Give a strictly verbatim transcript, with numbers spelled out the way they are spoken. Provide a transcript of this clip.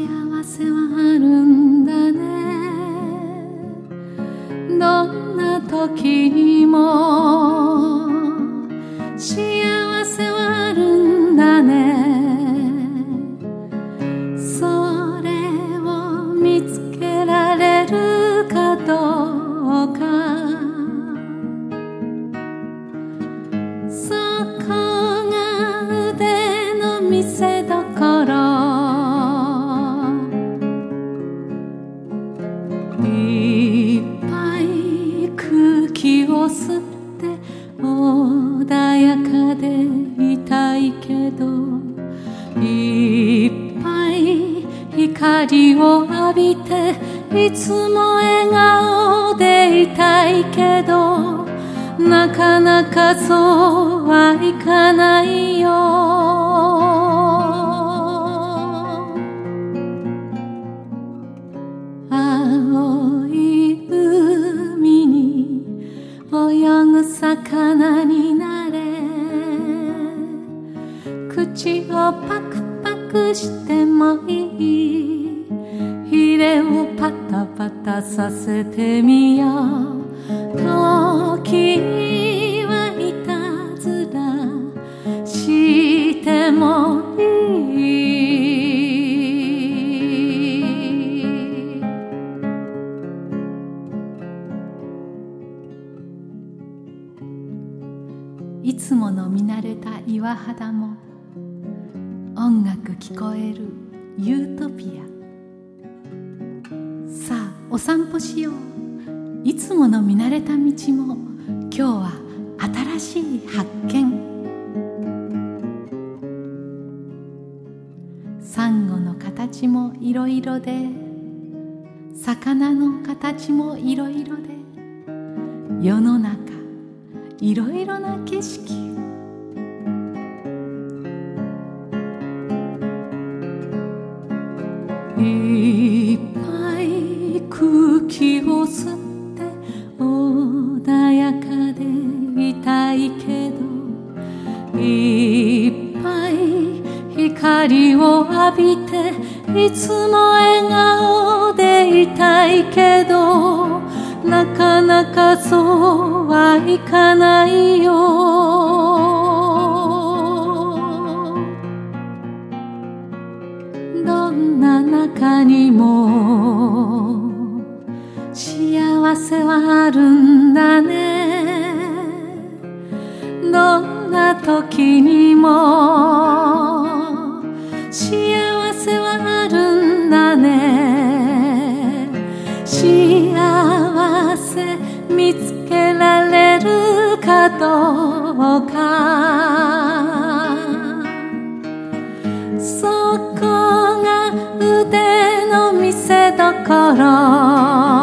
せはあるんだね。どんな時にも幸せはあるんだね。それを見つけられるかどうか、そこが腕の見せどころ。いっぱい空気を吸って穏やかでいたいけど、いっぱい光を浴びていつも笑顔でいたいけど、なかなかそうはいかないよ。青い海に泳ぐ魚になれ。口をパクパクしてもいい。ヒレをパタパタさせてみよう。時にはいたずらしてもいい。いつもの見慣れた岩肌も音楽聞こえるユートピア。さあお散歩しよう。いつもの見慣れた道も今日は新しい発見。サンゴの形もいろいろで、魚の形もいろいろで、世の中いろいろな景色。いっぱい空気を吸って穏やかでいたいけど、いっぱい光を浴びていつも笑顔でいたいけど、なかなかそうはいかないよ。どんな中にも幸せはあるんだね。どんな時にも幸せはあるんだね。幸せ見つけられるかどうか、そこが腕の見せどころ。